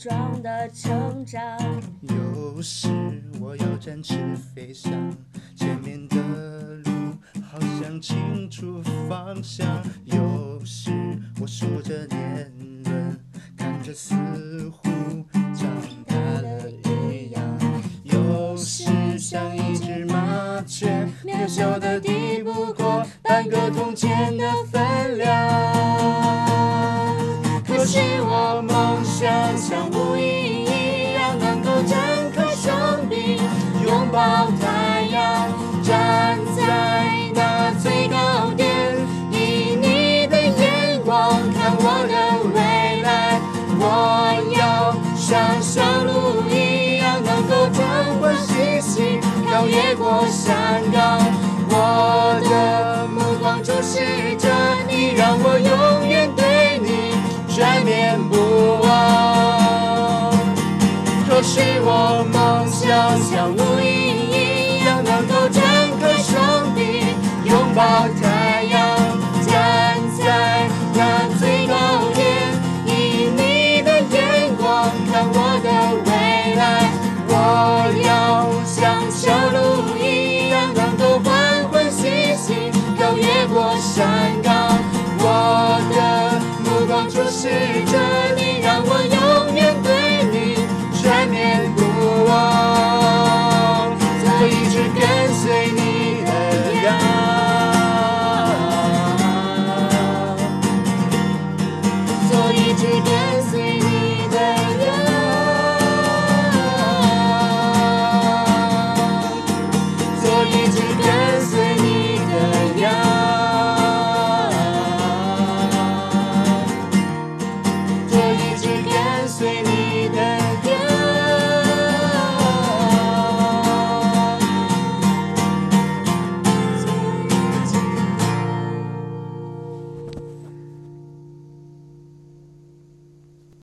壮的成长。 有时我要展翅飞翔，前面的路好像清楚方向。有时我数着年轮，看着似乎长大了一样。有时像一只麻雀，渺小的抵不过半个铜钱的分量。可是我梦想像无影一样，能够展开双臂，拥抱太阳，站在那最高点，以你的眼光看我的未来。我要像小鹿一样，能够转换气息，跳越过山岗。我的目光注视着你，让我永远对你眷恋不忘。可是我梦想像无影一样，能够展开双臂，拥抱太阳，站在那最高点，以你的眼光看我的未来。我要像小鹿一样，能够缓缓西行，跳越过山岗。我的目光注视着你，让我永远对你眷恋不忘。做一只跟随你的羊，做一只跟随你的羊，做一只跟